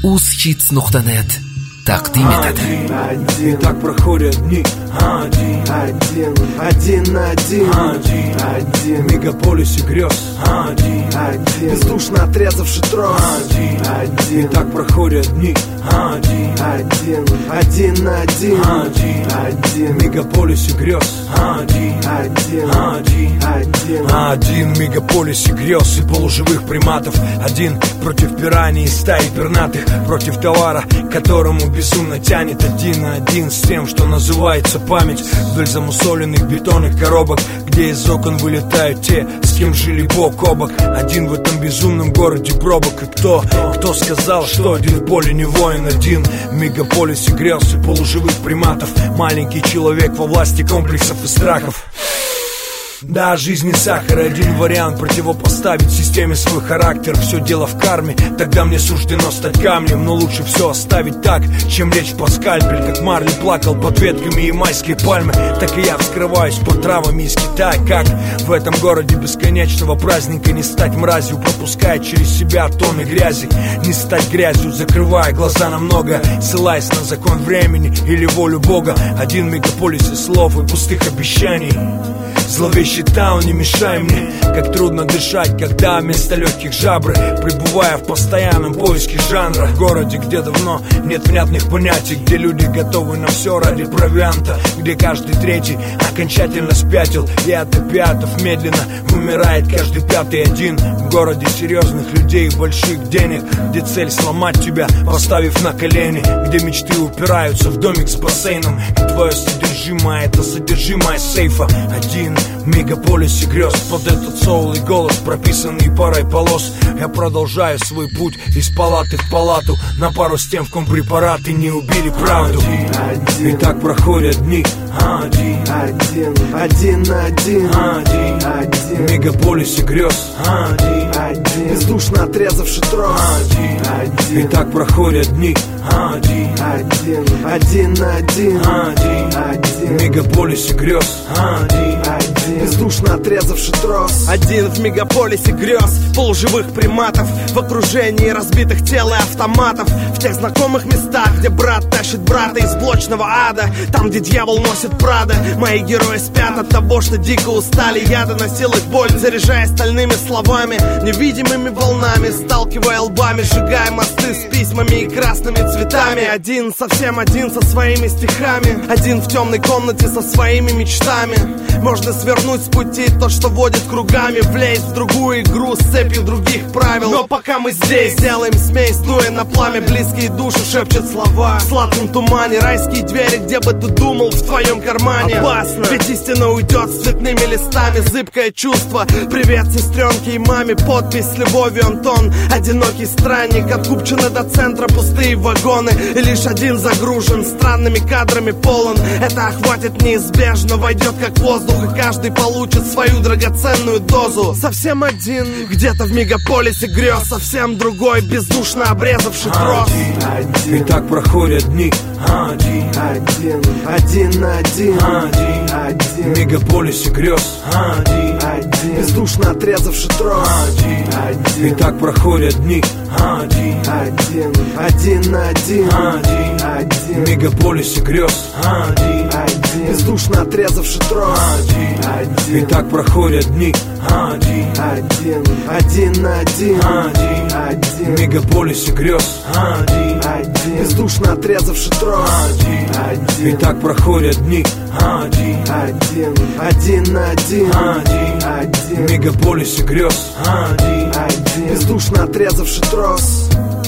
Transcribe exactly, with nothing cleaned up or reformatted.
Узхиц точка нет тaqdim etadi. И так проходят дни. Один, один, один на один, один, один. В мегаполисе грез. Один, один. Бездушно отрезавший трос. Один, один. И так проходят дни. Один, один, один на один, один, один. В мегаполисе грез. Один, один, один, один. Один в мегаполисе грез и полуживых приматов. Один против пираний и стаи пернатых. Против товара, которому безумно тянет. Один на один с тем, что называется память. Вдоль замусоленных бетонных коробок, где из окон вылетают те, с кем жили бок о бок. Один в этом безумном городе пробок. И кто, кто сказал, что один в поле не воин? Один в мегаполисе грез и полуживых приматов. Маленький человек во власти комплексов и страхов. Да, жизнь не сахар, один вариант противопоставить системе свой характер. Все дело в карме, тогда мне суждено стать камнем. Но лучше все оставить так, чем лечь под скальпель. Как Марли плакал под ветками ямайской пальмы, так и я вскрываюсь под травами из Китая. Как в этом городе бесконечного праздника не стать мразью, пропуская через себя тонны грязи? Не стать грязью, закрывая глаза на многое, ссылаясь на закон времени или волю Бога. Один в мегаполисе слов и пустых обещаний. Зловещий таун, не мешай мне. Как трудно дышать, когда вместо легких жабры, пребывая в постоянном поиске жанра. В городе, где давно нет внятных понятий, где люди готовы на все ради провианта, где каждый третий окончательно спятил, и от опиатов медленно умирает каждый пятый. Один в городе серьезных людей и больших денег, где цель сломать тебя, поставив на колени, где мечты упираются в домик с бассейном, и твое содержимое — это содержимое сейфа. Один в мегаполисе грез под этот соул и голос, прописанный парой полос. Я продолжаю свой путь из палаты в палату, на пару с тем, в ком препараты не убили правду. Один, и так проходят дни. Один, один, один на один, один, один. В мегаполисе грез. Один, один. Бездушно отрезавший трос. Один, один. И так проходят дни. Один, один, один на один, один, один. В мегаполисе грез. Один, один. Бездушно отрезавший трос. Один в мегаполисе грез полуживых приматов, в окружении разбитых тел и автоматов. В тех знакомых местах, где брат тащит брата из блочного ада, там, где дьявол носит Прада. Мои герои спят от того, что дико устали. Я доносил их боль, заряжая стальными словами, невидимыми волнами, сталкивая лбами, сжигая мосты с письмами и красными цветами. Один, совсем один со своими стихами, один в темной комнате со своими мечтами. Можно свернуть с пути то, что водит кругами, влезть в другую игру с цепью других правил. Но пока мы здесь, делаем смесь, дуя на пламя, близкие души шепчут слова. В сладком тумане райские двери, где бы ты думал, в твоем кармане. Опасно, ведь истина уйдет с цветными листами. Зыбкое чувство, привет сестренке и маме, подпись с любовью Антон. Одинокий странник, откупчены до центра пустые вагоны, и лишь один загружен странными кадрами полон. Это охватит неизбежно, войдет как воздух, и каждый получит свою драгоценную дозу. Совсем один, где-то в мегаполисе грез, совсем другой, бездушно обрезавший трос. Один, один. И так проходят дни. Один, один, один на один, один, один. В мегаполисе грез. Один, один. Бездушно отрезавший трос. Один, один. И так проходят дни. Один, один, один на один, один, один. В мегаполисе грез. Один, один. Бездушно отрезавший трос. Один, один. И так проходят дни. Один, один, один на один, один, один. В мегаполисе грез. Один, один. Бездушно отрезавший трос. Один, один. И так проходят дни. Один, один, один на один, один, один. В мегаполисе грез. Один, один. Бездушно отрезавший трос.